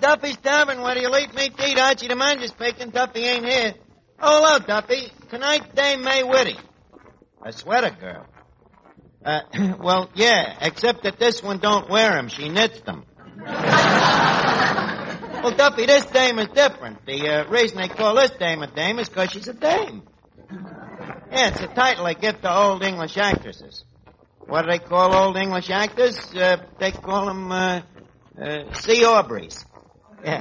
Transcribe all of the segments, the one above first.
Duffy's Tavern. Where do you leave me to eat? Archie the manager speaking. Duffy ain't here. Oh, hello, Duffy. Tonight, Dame May Whitty. A sweater girl. Well, yeah, except that this one don't wear 'em. She knits them. Well, Duffy, this dame is different. The reason they call this dame a dame is because she's a dame. Yeah, it's a title they give to old English actresses. What do they call old English actors? They call them, C. Aubreys. Yeah.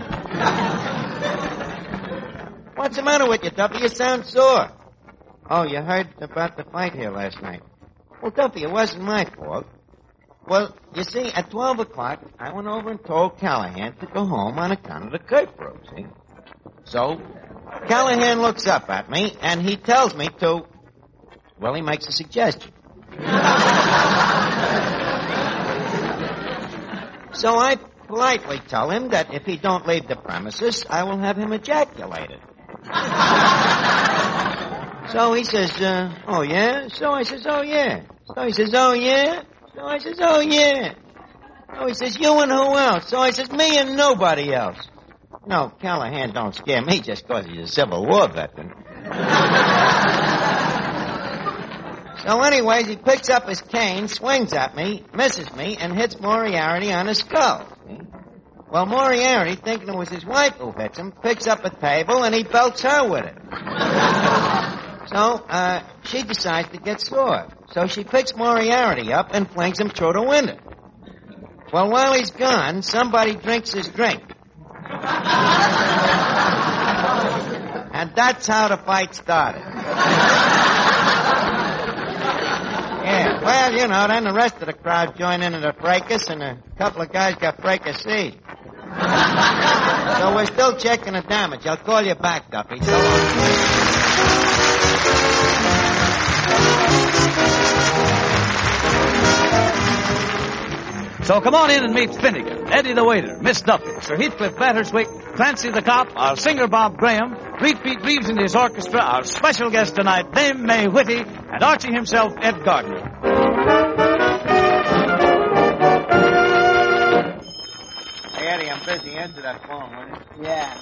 What's the matter with you, Duffy? You sound sore. Oh, you heard about the fight here last night. Well, Duffy, it wasn't my fault. Well, you see, at 12 o'clock, I went over and told Callahan to go home on account of the curfew, see? So, Callahan looks up at me, and he tells me to... Well, he makes a suggestion. So I politely tell him that if he don't leave the premises, I will have him ejaculated. So he says, oh, yeah? So I says, oh, yeah. So he says, oh, yeah? So I says, oh, yeah. So he says, you and who else? So I says, me and nobody else. No, Callahan don't scare me just because he's a Civil War veteran. So anyways, he picks up his cane, swings at me, misses me, and hits Moriarty on his skull. See? Well, Moriarty, thinking it was his wife who hits him, picks up a table and he belts her with it. So, she decides to get sore. So she picks Moriarty up and flings him through the window. Well, while he's gone, somebody drinks his drink. And that's how the fight started. Yeah, well, you know, then the rest of the crowd joined in at the fracas, and a couple of guys got fracasseed. So we're still checking the damage. I'll call you back, Duffy. So long. So come on in and meet Finnegan, Eddie the waiter, Miss Duffy, Sir Heathcliff Batterswick, Clancy the cop, our singer Bob Graham, Reed Pete Reeves and his orchestra, our special guest tonight, Dame May Whitty, and Archie himself, Ed Gardner. Hey, Eddie, I'm busy. Answer that phone, will you? Yeah.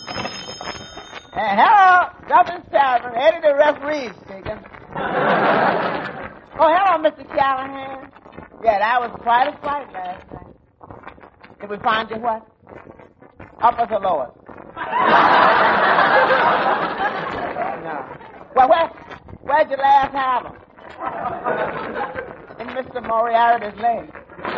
Hello, Duffy's Tavern, Eddie the referee speaking. Oh, hello, Mr. Callahan. Yeah, that was quite a fight last night. Did we find you what? Uppers or lowers? No. Well, where'd you last have them? In Mr. Moriarty's leg.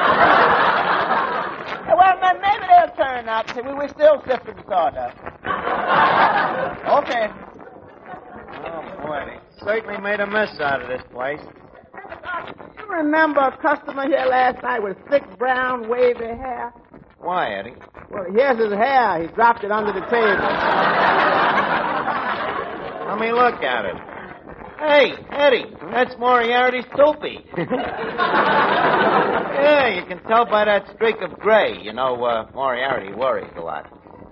Well, maybe they'll turn up. See, we're still sifting the sawdust. Okay. Oh, boy, they certainly made a mess out of this place. You remember a customer here last night with thick, brown, wavy hair? Why, Eddie? Well, here's his hair. He dropped it under the table. Let me look at it. Hey, Eddie, that's Moriarty's toupee. Yeah, you can tell by that streak of gray. You know, Moriarty worries a lot.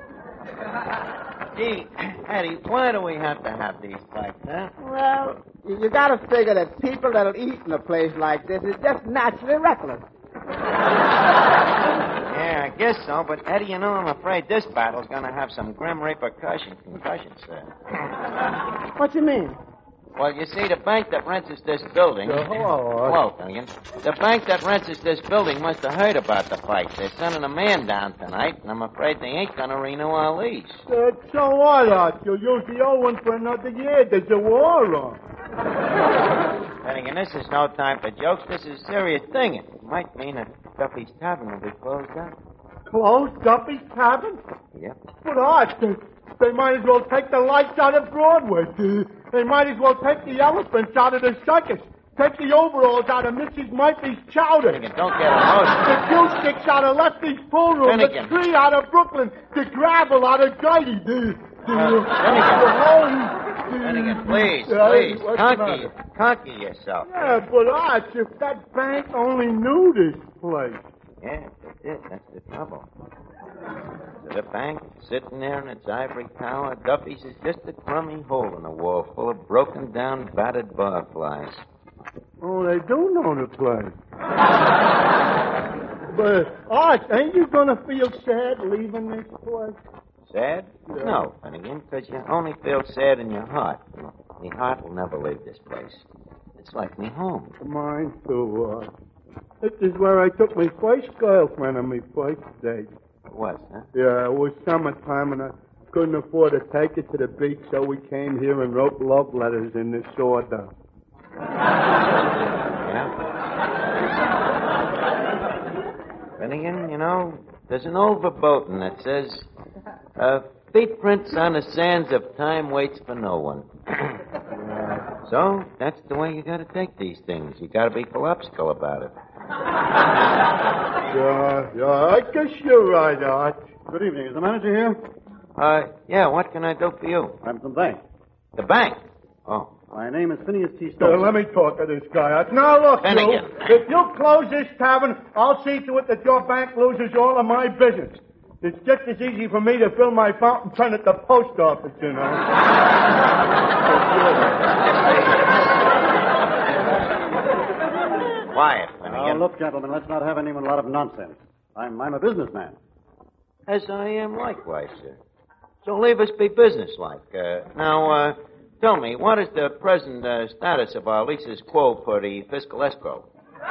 Gee, Eddie, why do we have to have these fights, huh? Well, you gotta figure that people that'll eat in a place like this is just naturally reckless. Yeah, I guess so, but Eddie, you know, I'm afraid this battle's gonna have some grim concussions, sir. What you mean? Well, you see, the bank that rents us this building... Hello, Finnegan. The bank that rents us this building must have heard about the fight. They're sending a man down tonight, and I'm afraid they ain't gonna renew our lease. So what, Archie? You'll use the old one for another year. There's a war on. Finnegan, this is no time for jokes. This is a serious thing. It might mean that Duffy's Tavern will be closed down. Closed Duffy's Tavern? Yep. But, Archie, they might as well take the lights out of Broadway. They might as well take the elephants out of the circus. Take the overalls out of Mrs. Murphy's chowder. Finnegan, don't get emotional. The cue sticks out of Leslie's pool room. Finnegan. The tree out of Brooklyn. The gravel out of Gertie. Finnegan, please. Conquer yourself. Yeah, but Arch, if that bank only knew this place. Yeah, they did. That's the trouble. So the bank, sitting there in its ivory tower, Duffy's is just a crummy hole in the wall full of broken down, battered barflies. Oh, they do know the place. But, Art, ain't you gonna feel sad leaving this place? Sad? Yeah. No, Finnegan, because you only feel sad in your heart. Me heart will never leave this place. It's like me home. Mine too, Art. This is where I took my first girlfriend on my first date. It was, huh? Yeah, it was summertime, and I couldn't afford to take her to the beach, so we came here and wrote love letters in this sawdust. Yeah? Finnegan, you know, there's an old verboten that says, feet prints on the sands of time waits for no one. So, that's the way you gotta take these things. You gotta be philosophical about it. Yeah, I guess you're right, Art. Good evening. Is the manager here? Yeah, what can I do for you? I'm from the bank. The bank? Oh. My name is Phineas T. Stone. Let me talk to this guy, Art. Now, look, Finnegan. if you close this tavern, I'll see to it that your bank loses all of my business. It's just as easy for me to fill my fountain pen at the post office, you know. Quiet, Now, Finnegan. look, gentlemen, let's not have any more lot of nonsense. I'm a businessman. As I am likewise, sir. So leave us be businesslike. Now, tell me, what is the present status of our leases quo for the fiscal escrow?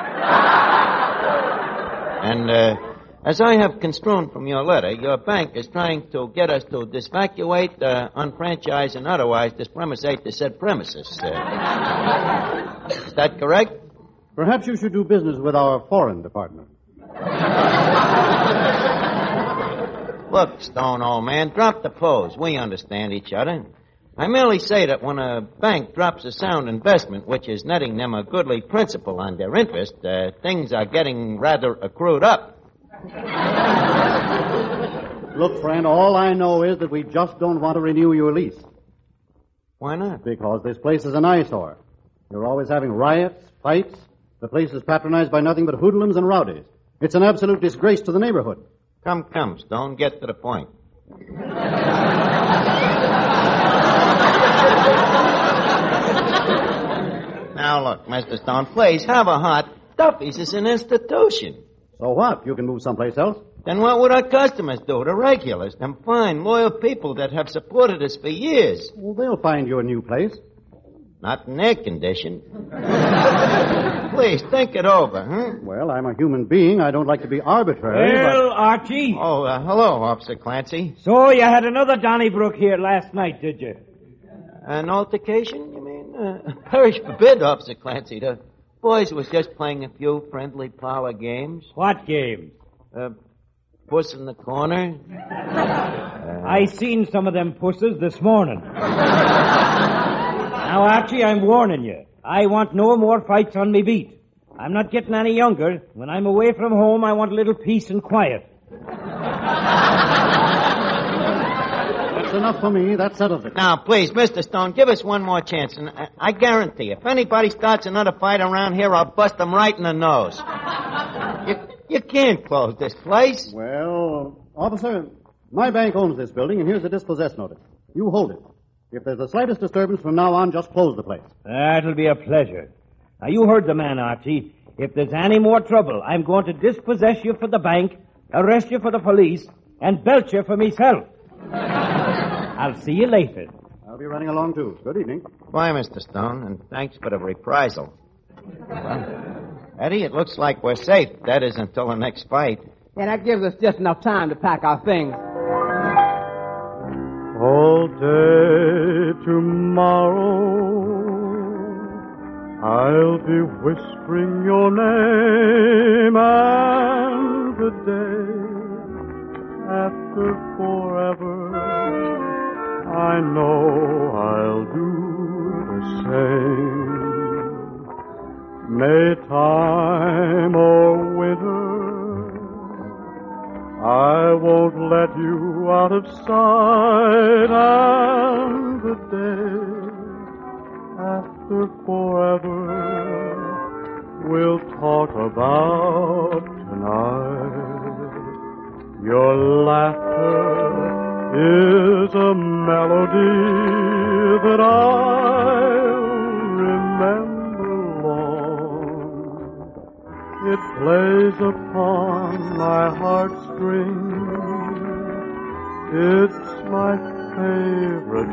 And, as I have construed from your letter, your bank is trying to get us to disvacuate, unfranchise, and otherwise dispremisate the said premises. Is that correct? Perhaps you should do business with our foreign department. Look, Stone, old man, drop the pose. We understand each other. I merely say that when a bank drops a sound investment, which is netting them a goodly principal on their interest, things are getting rather accrued up. Look, friend, all I know is that we just don't want to renew your lease. Why not? Because this place is an eyesore. You're always having riots, fights. The place is patronized by nothing but hoodlums and rowdies. It's an absolute disgrace to the neighborhood. Come, Stone, get to the point. Now, look, Mr. Stone, please, have a heart. Duffy's is an institution. So what? You can move someplace else. Then what would our customers do, the regulars, them fine, loyal people that have supported us for years? Well, they'll find you a new place. Not in their condition. Please, think it over, huh? Well, I'm a human being. I don't like to be arbitrary, Well, Archie. Oh, hello, Officer Clancy. So you had another Donnybrook here last night, did you? An altercation, you mean? Perish forbid, Officer Clancy. The boys was just playing a few friendly parlor games. What game? Puss in the corner. I seen some of them pusses this morning. Now, Archie, I'm warning you. I want no more fights on me beat. I'm not getting any younger. When I'm away from home, I want a little peace and quiet. That's enough for me. That settles it. Now, please, Mr. Stone, give us one more chance. And I guarantee, if anybody starts another fight around here, I'll bust them right in the nose. You can't close this place. Well, officer, my bank owns this building, and here's a dispossess notice. You hold it. If there's the slightest disturbance from now on, just close the place. That'll be a pleasure. Now, you heard the man, Archie. If there's any more trouble, I'm going to dispossess you for the bank, arrest you for the police, and belt you for myself. I'll see you later. I'll be running along, too. Good evening. Bye, Mr. Stone, and thanks for the reprisal. Well, Eddie, it looks like we're safe. That is until the next fight. Yeah, that gives us just enough time to pack our things. All day tomorrow, I'll be whispering your name, and the day after forever, I know I'll do the same. May time or winter, I won't let you out of sight, and the day after forever we'll talk about tonight. Your laughter is a melody that I'll remember long. It plays upon my heartstrings. It's my favorite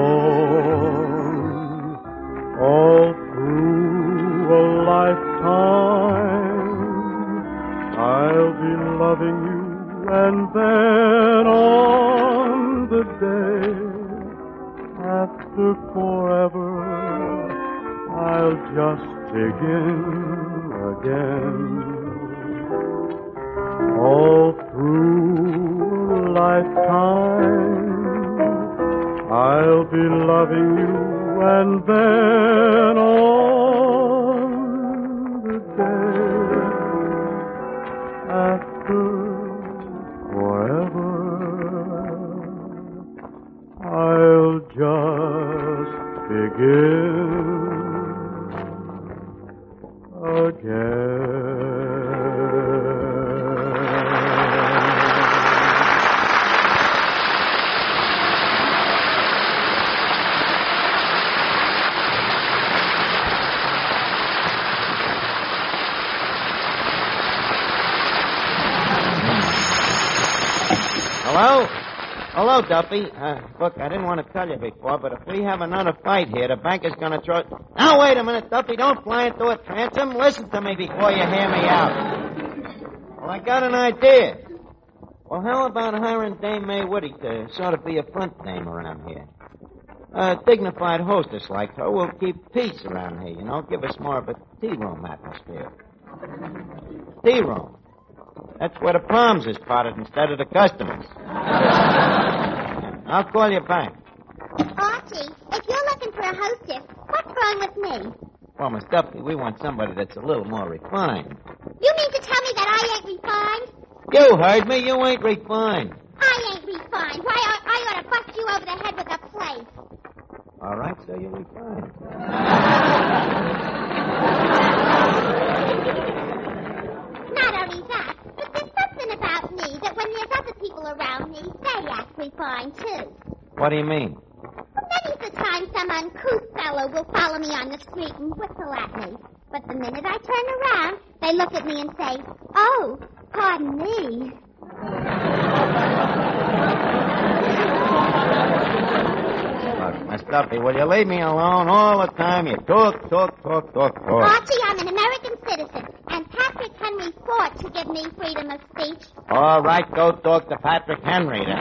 song. All through a lifetime, I'll be loving you, and then on the day after forever, I'll just begin again. All through a lifetime, I'll be loving you, and then on the day after forever, I'll just begin again. Hello? Hello, Duffy. Look, I didn't want to tell you before, but if we have another fight here, the bank is going to throw... Now, wait a minute, Duffy. Don't fly into a transom. Listen to me before you hear me out. Well, I got an idea. Well, how about hiring Dame May Woody to sort of be a front dame around here? A dignified hostess like her will keep peace around here, you know, give us more of a tea room atmosphere. Tea room. That's where the palms is potted instead of the customers. I'll call you back. Archie, if you're looking for a hostess, what's wrong with me? Well, Miss Duffy, we want somebody that's a little more refined. You mean to tell me that I ain't refined? You heard me. You ain't refined. I ain't refined. Why, I ought to bust you over the head with a plate. All right, so you're refined. Not only that, but there's something about me that when there's other people around me, they act refined, too. What do you mean? Many's the time some uncouth fellow will follow me on the street and whistle at me. But the minute I turn around, they look at me and say, "Oh, pardon me." Look, Miss Duffy, will you leave me alone all the time? You talk. Archie, I'm an American citizen, and Patrick Henry fought to give me freedom of speech. All right, go talk to Patrick Henry then.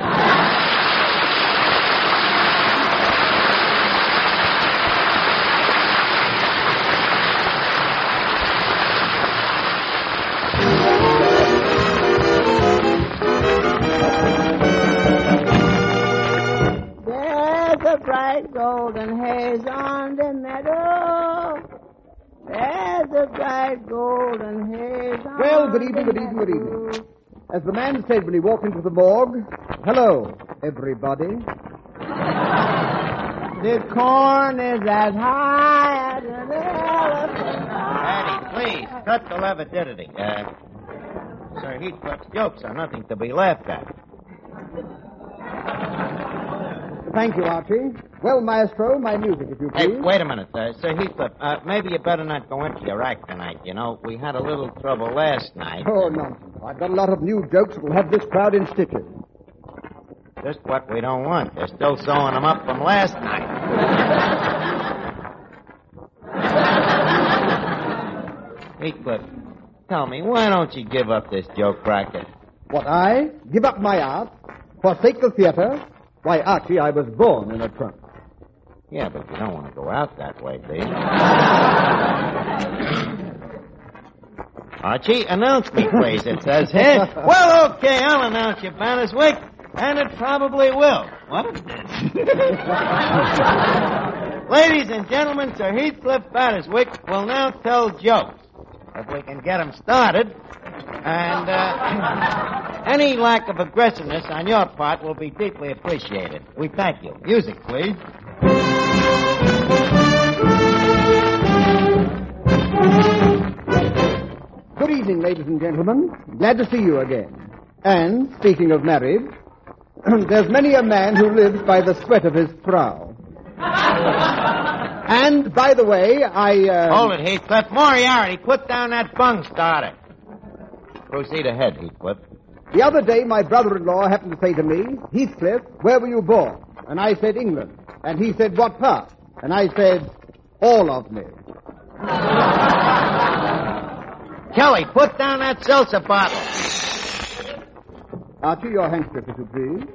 Bright golden haze on the meadow. There's a bright golden haze on Well, good evening. As the man said when he walked into the morgue, hello, everybody. The corn is as high as an elephant. Patty, please, cut the levitivity. Sir Heathcliff's jokes are nothing to be laughed at. Thank you, Archie. Well, maestro, my music, if you please. Hey, wait a minute, Sir Heathcliff. Maybe you better not go into your act tonight. You know, we had a little trouble last night. Oh, nonsense. I've got a lot of new jokes that will have this crowd in stitches. Just what we don't want. They're still sewing them up from last night. Heathcliff, tell me, why don't you give up this joke racket? What, I? Give up my art? Forsake the theater? Why, Archie, I was born in a trunk. Yeah, but you don't want to go out that way, do you? Archie, announce me, please, it says here. Well, okay, I'll announce you, Bannerswick, and it probably will. What it did. Ladies and gentlemen, Sir Heathcliff Bannerswick will now tell jokes. If we can get them started. And any lack of aggressiveness on your part will be deeply appreciated. We thank you. Music, please. Good evening, ladies and gentlemen. Glad to see you again. And, speaking of marriage, there's many a man who lives by the sweat of his brow. And, by the way, Hold it, Heathcliff. Moriarty, put down that bung starter. Proceed ahead, Heathcliff. The other day, my brother-in-law happened to say to me, Heathcliff, where were you born? And I said, England. And he said, what part? And I said, all of me. Kelly, put down that seltzer bottle. Archie, your handkerchief, if you please.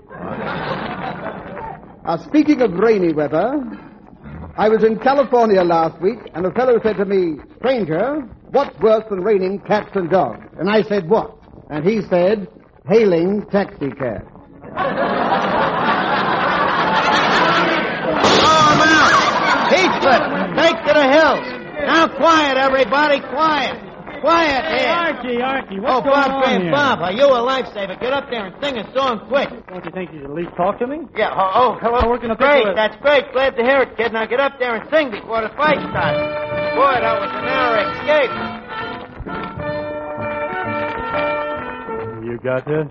Speaking of rainy weather, I was in California last week, and a fellow said to me, stranger, what's worse than raining cats and dogs? And I said, what? And he said, hailing taxi cabs. Heathcliff, take to the hills. Now quiet, everybody, quiet. Quiet here. Archie, what's going Bob on Graham, here? Bob, are you a lifesaver? Get up there and sing a song quick. Don't you think you should at least talk to me? Yeah, hello. We're gonna great, pick you up. that's great. Glad to hear it, kid. Now get up there and sing before the fight starts. Boy, that was a narrow escape. You got an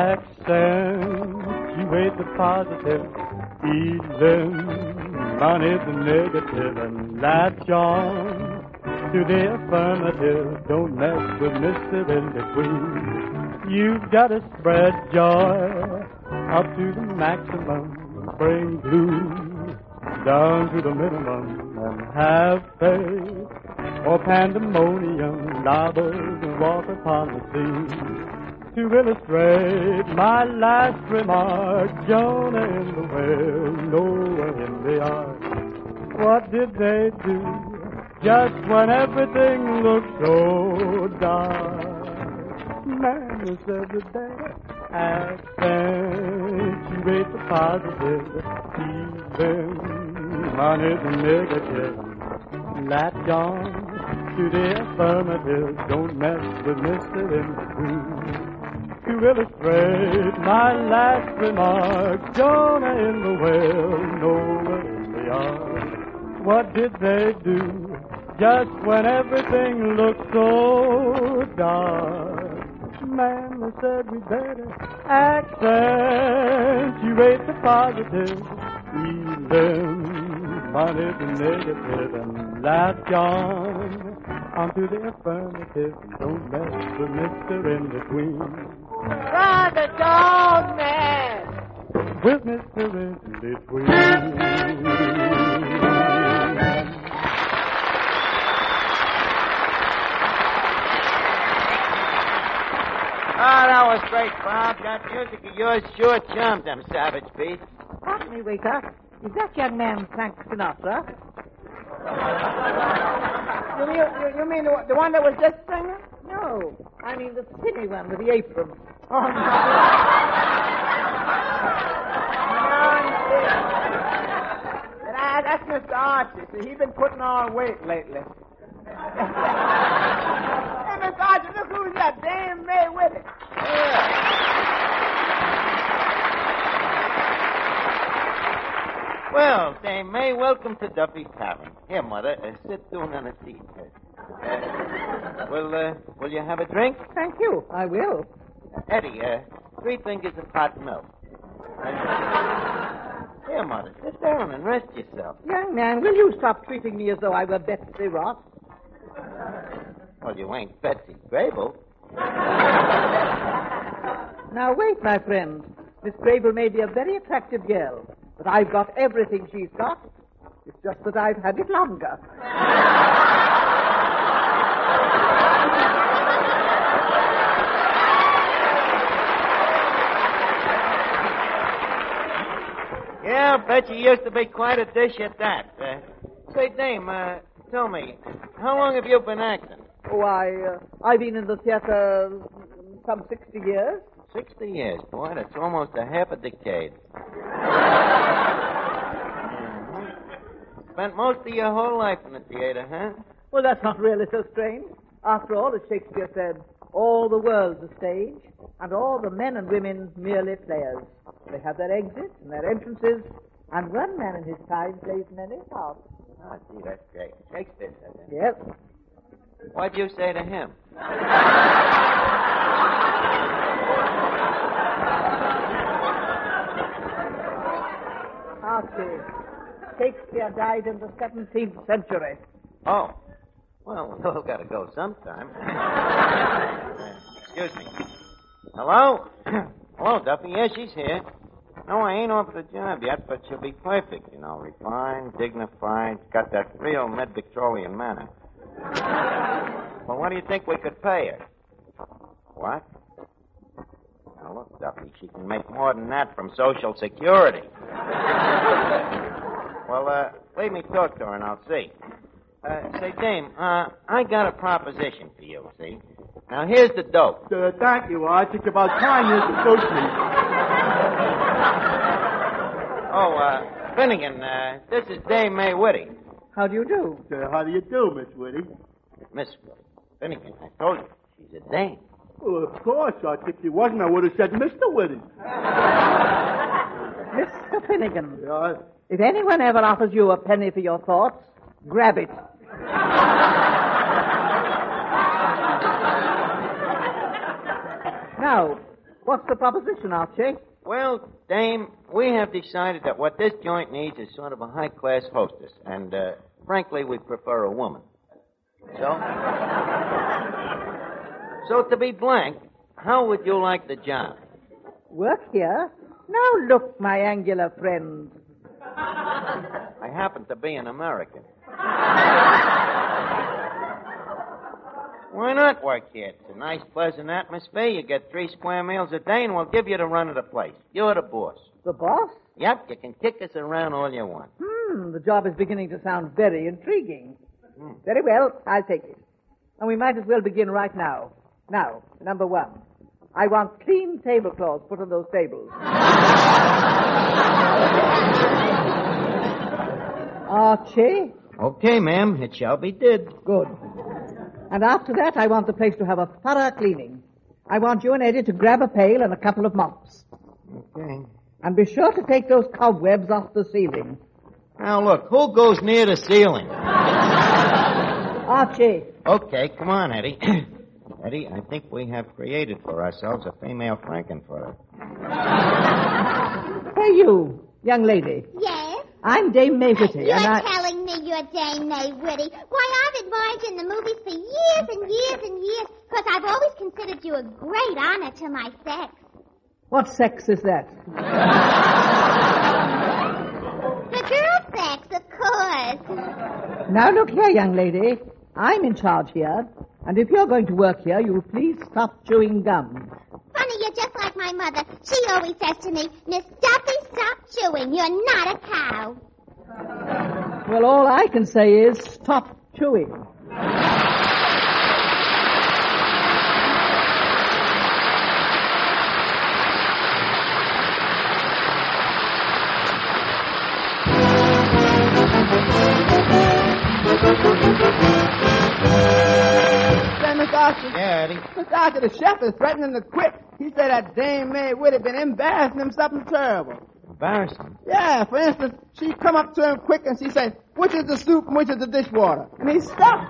accentuate the positive, feeling money the negative, and latch on to the affirmative. Don't mess with Mr. In Between. You've got to spread joy up to the maximum, bring blue down to the minimum, and have faith or pandemonium liable to walk upon the scene. To illustrate my last remark, Jonah in the whale, Noah in the ark. What did they do just when everything looked so dark? Man was every day accentuate the positive, even money the negative. Latch on to the affirmative, don't mess with Mr. In Between. To illustrate my last remark, Jonah in the whale, Noah in the ark. What did they do just when everything looked so dark? Man, they said we better accentuate the positive, even money the negative, and latch on onto the affirmative. Don't mess with Mr. In Between. Run the dog, man! With Mr. In Between. Oh, that was great, Bob. That music of yours sure charmed them savage beasts. Pardon me, waiter. Is that young man Frank Sinatra? You mean the one that was just singing? No, I mean the skinny one with the apron. Oh, no. That's Mr. Archie. See, he's been putting on weight lately. Hey, Mr. Archie, look who's that Dame May with it. Well, Dame May, welcome to Duffy's Tavern. Here, Mother, sit down on a seat. Will you have a drink? Thank you. I will. Eddie, 3 fingers of hot milk. Here, Mother, sit down and rest yourself. Young man, will you stop treating me as though I were Betsy Ross? Well, you ain't Betsy Grable. Now, wait, my friend. Miss Grable may be a very attractive girl, but I've got everything she's got. It's just that I've had it longer. Yeah, I bet you used to be quite a dish at that. Say, Dame, tell me, how long have you been acting? Oh, I've been in the theater some 60 years. 60 years, boy. That's almost a half a decade. Spent most of your whole life in the theater, huh? Well, that's not really so strange. After all, as Shakespeare said, all the world's a stage, and all the men and women merely players. They have their exits and their entrances, and one man in his time plays many parts. Oh, gee, that's great. Shakespeare said that. Yes. What'd you say to him? Archie, Shakespeare died in the 17th century. Oh. Well, we've all got to go sometime. Excuse me. Hello? Hello, Duffy. Yeah, she's here. No, I ain't offered a job yet, but she'll be perfect. You know, refined, dignified, got that real mid-Victorian manner. Well, what do you think we could pay her? What? Now, look, Duffy, she can make more than that from Social Security. Well, leave me talk to her and I'll see. Say, Dame, I got a proposition for you, see? Now, here's the dope. Thank you, Arch. It's about time you're associate. Oh, Finnegan, this is Dame May Whitty. How do you do? How do you do, Miss Whitty? Miss Whitty. Finnegan, I told you, she's a dame. Well, of course, Arch. If she wasn't, I would have said Mr. Whitty. Mr. Finnegan, if anyone ever offers you a penny for your thoughts, grab it. Now, what's the proposition, Archie? Well, Dame, we have decided that what this joint needs is sort of a high-class hostess, and, frankly, we prefer a woman. So to be blank, how would you like the job? Work here? Now look, my angular friend. I happen to be an American. Why not work here? It's a nice, pleasant atmosphere. You get 3 square meals a day, and we'll give you the run of the place. You're the boss. The boss? Yep, you can kick us around all you want. The job is beginning to sound very intriguing. Very well, I'll take it. And we might as well begin right now. Now, number 1. I want clean tablecloths put on those tables. Archie? Okay, ma'am. It shall be did. Good. And after that, I want the place to have a thorough cleaning. I want you and Eddie to grab a pail and a couple of mops. Okay. And be sure to take those cobwebs off the ceiling. Now, look, who goes near the ceiling? Archie. Okay, come on, Eddie. Eddie, I think we have created for ourselves a female Frankenfurter. Hey, you, young lady. Yes? I'm Dame May Whitty, You're and telling me you're Dame May Whitty. Why, I've admired you in the movies for years and years and years, because I've always considered you a great honor to my sex. What sex is that? The girl sex, of course. Now, look here, young lady. I'm in charge here, and if you're going to work here, you'll please stop chewing gum. Funny, you're just like my mother. She always says to me, Miss Duffy, stop chewing. You're not a cow. Well, all I can say is stop chewing. Mr. Archie. Yeah, Eddie. Mr. Archie, the chef is threatening to quit. He said that Dame May would have been embarrassing him something terrible. Embarrassing? Yeah, for instance, she come up to him quick and she said, which is the soup and which is the dishwater? And he stopped.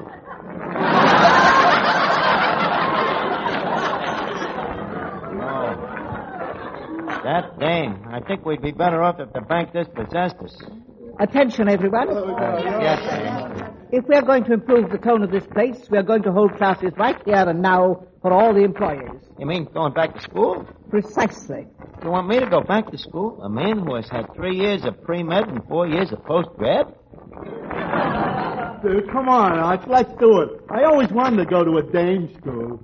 Oh. That dame. I think we'd be better off if the bank dispossessed us. Attention, everyone. Yes, ma'am. If we're going to improve the tone of this place, we're going to hold classes right here and now for all the employees. You mean going back to school? Precisely. You want me to go back to school? A man who has had 3 years of pre-med and 4 years of post-grad? Come on, Arch, let's do it. I always wanted to go to a dame school.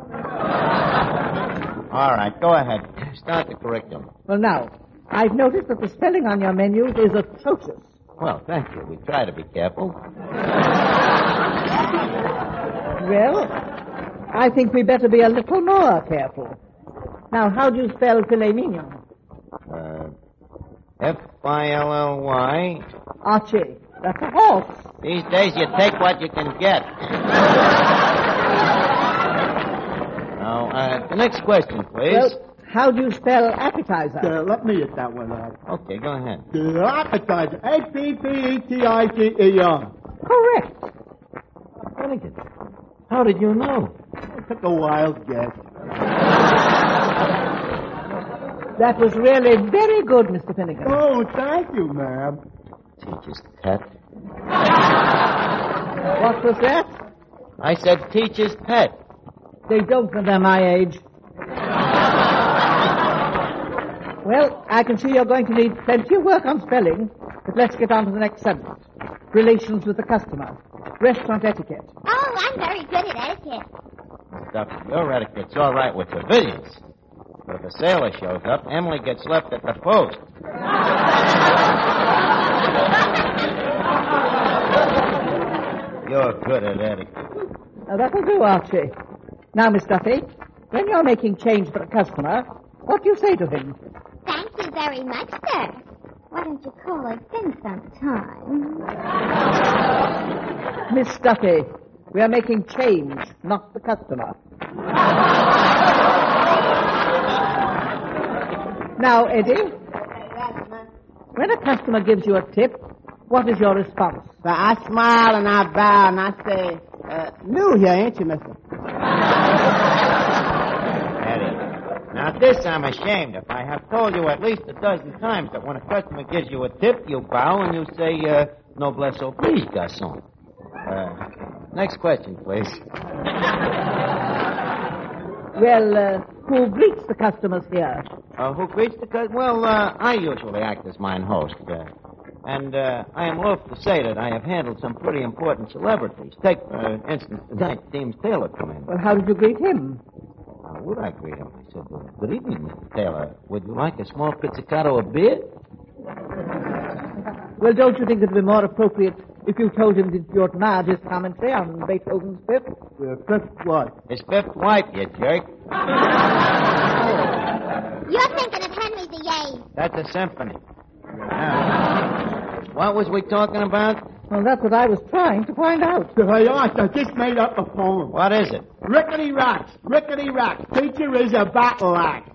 All right, go ahead. Start the curriculum. Well, now, I've noticed that the spelling on your menus is atrocious. Well, thank you. We try to be careful. Well, I think we better be a little more careful. Now, how do you spell filet mignon? F-I-L-L-Y. Archie, that's a horse. These days you take what you can get. Now, the next question, please. Well, how do you spell appetizer? Let me hit that one out. Okay, go ahead. Appetizer. A-P-P-E-T-I-Z-E-R. Correct. Finnegan, how did you know? I took a wild guess. That was really very good, Mr. Finnegan. Oh, thank you, ma'am. Teacher's pet. What was that? I said teacher's pet. They don't when they're my age. Well, I can see you're going to need plenty of work on spelling, but let's get on to the next subject. Relations with the customer. Restaurant etiquette. Oh, I'm very good at etiquette. Stuff, your etiquette's all right with civilians. But if a sailor shows up, Emily gets left at the post. You're good at etiquette. Now, that'll do, Archie. Now, Miss Duffy, when you're making change for a customer, what do you say to him? Thank you very much, sir. Why don't you call again sometime? Miss Duffy, we are making change, not the customer. Now, Eddie, when a customer gives you a tip, what is your response? Well, I smile and I bow and I say, new here, ain't you, mister? Eddie, now this I'm ashamed of. I have told you at least a dozen times that when a customer gives you a tip, you bow and you say, noblesse oblige, garçon. Next question, please. Well, who greets the customers here? Who greets the customer? Well, I usually act as mine host. And I am loath to say that I have handled some pretty important celebrities. Take, for instance, tonight, James Taylor come in. Well, how did you greet him? How would I greet him? I said, good evening, Mr. Taylor. Would you like a small pizzicato of beer? Well, don't you think it would be more appropriate if you told him that you admired his commentary on Beethoven's Fifth? Fifth what? His fifth wife, you jerk. You're thinking of Henry VIII. That's a symphony. Now, what was we talking about? Well, that's what I was trying to find out. I just made up a poem. What is it? Rickety rocks, teacher is a battle axe.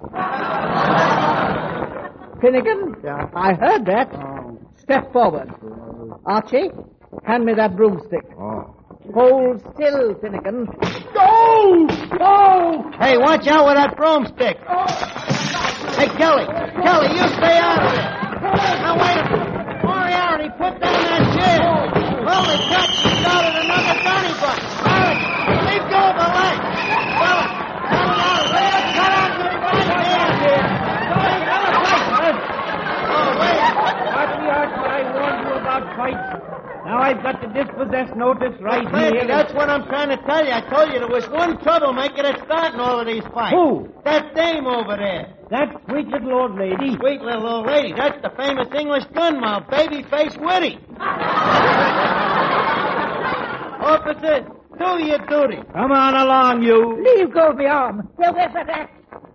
Finnegan? Yeah. I heard that. Step forward. Archie, hand me that broomstick. Oh. Hold still, Finnegan. Go! Go! Hey, watch out with that broomstick. Hey, Kelly, you stay out of it. Now, wait a minute. Moriarty, put down that chair. Holy crap, she started another Donnybrook. Mary, leave go of the leg. Well, cut out to the right hand here. Oh, wait. Archie, I warned you about fights. Now I've got the dispossess notice right Clancy, here. that's what I'm trying to tell you. I told you there was one troublemaker that's starting all of these fights. Who? That dame over there. That sweet little old lady. Sweet little old lady. That's the famous English gunmouth, Babyface Whitty. Officer, do your duty. Come on along, you. Leave go of my arm. Well, where's that axe?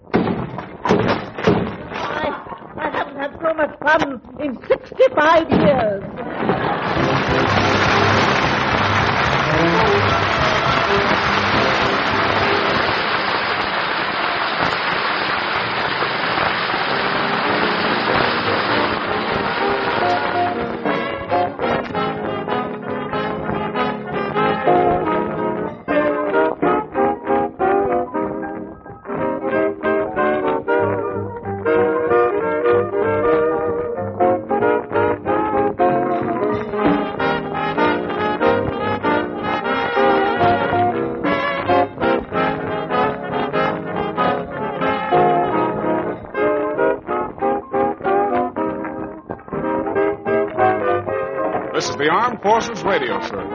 I haven't had so much fun in 65 years. This is the Armed Forces Radio Service.